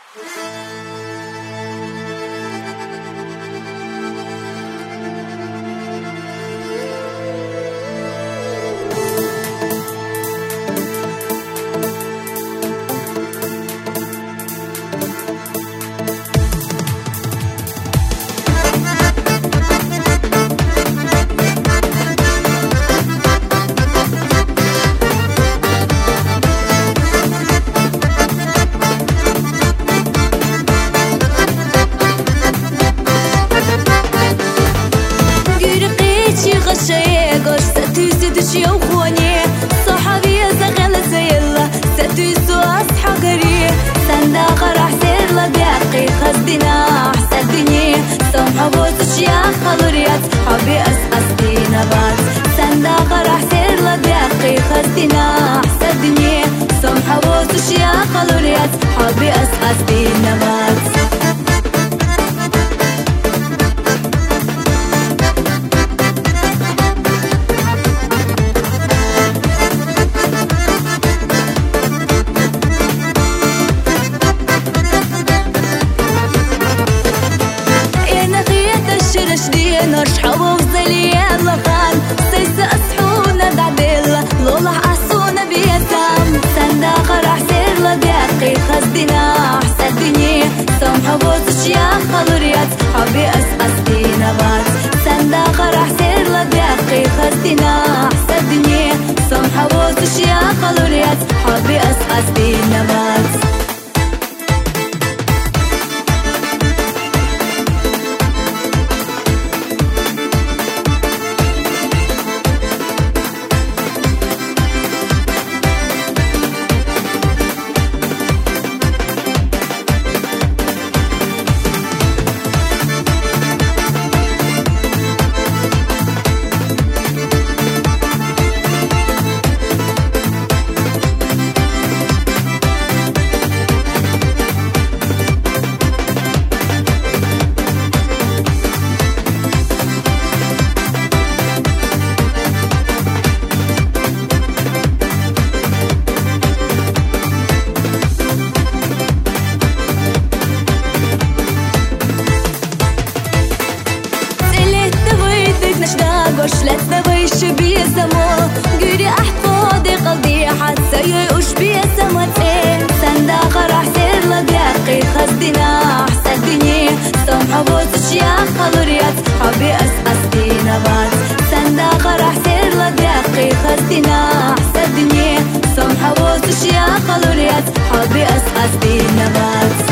يا خواني صحابي زغل زيلا ستوسو أصحى قريه صندوق راح سير لبيقي خزدنا حسدني سمحة بوسش يا خلوريات حبي أسقس نبات صندوق راح سير لبيقي خزدنا حسدني سمحة بوسش يا خلوريات حبي أسقس نبات نرشحو وزليا لغان سيس أسحونا بعدل لولا أسونا بيسام صندوق راح سير لبيقي خزدنا حسدني سمحة بوسش يا خلوريات حبي أسقس نبات صندوق راح سير لبيقي خزدنا حسدني سمحة بوسش يا خلوريات حبي أسقس نبات لا تبيش بيسمو قولي أحفظي قلبي حتى يوش بيسمو صندوق راح سير لبيقي خزدنا حسدني سمحة بوسش يا خلوريات حبي أسقس نبات صندوق راح سير لبيقي خزدنا حسدني سمحة بوسش يا خلوريات حبي أسقس نبات